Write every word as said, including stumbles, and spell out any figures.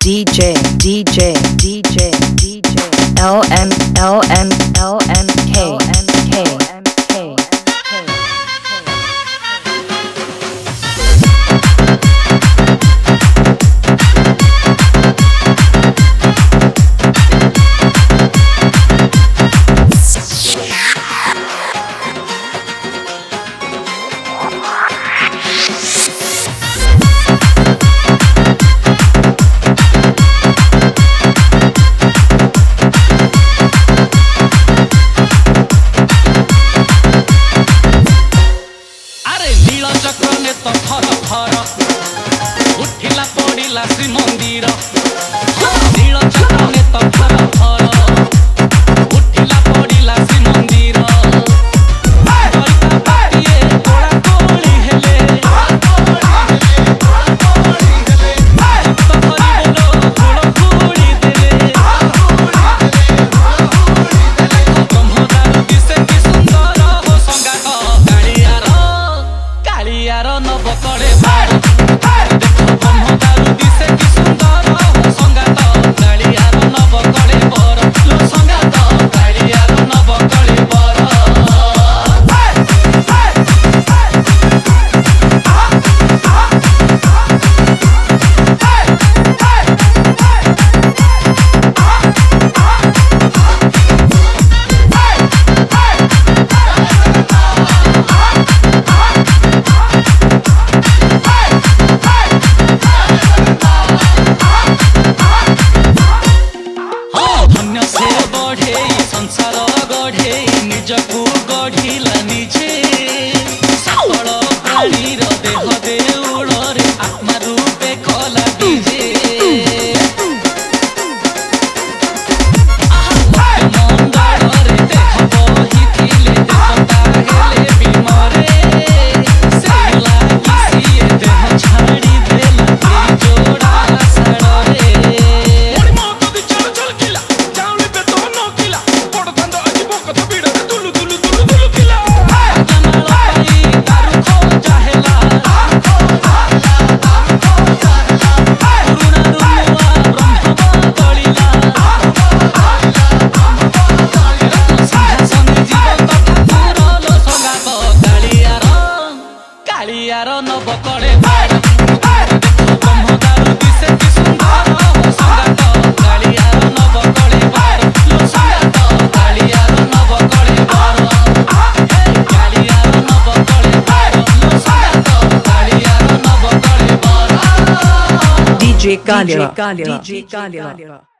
D J D J D J D J L M L M L M K K K. उठिला पड़िला Shrimandir नील चक्रने तो थर थर उठिला पड़िला श्रीमंदिर तोड़ा तोड़ी हेले ब्रह्मदार दिशे कि सुंदर हो संगात कालियार कालियार नबकड़े संसार गढ़े निजकू गढ़िला निजे सकल प्राणीर देह देउड़े आत्मा रूपे कला बीजे मंगଳରେ देह बहिथिले देवता हेले बिमरे से लागि सिए देह छाड़ी देला जोड़ा साड़े कालियार नबकड़े ब्रह्मदार दिशे कि सुंदर हो संगात Kaliyar नबकड़े संगात Kaliyar नबकड़े Kaliyar नबकड़े संगात Kaliyar नबकड़े D J Kalia D J Kalia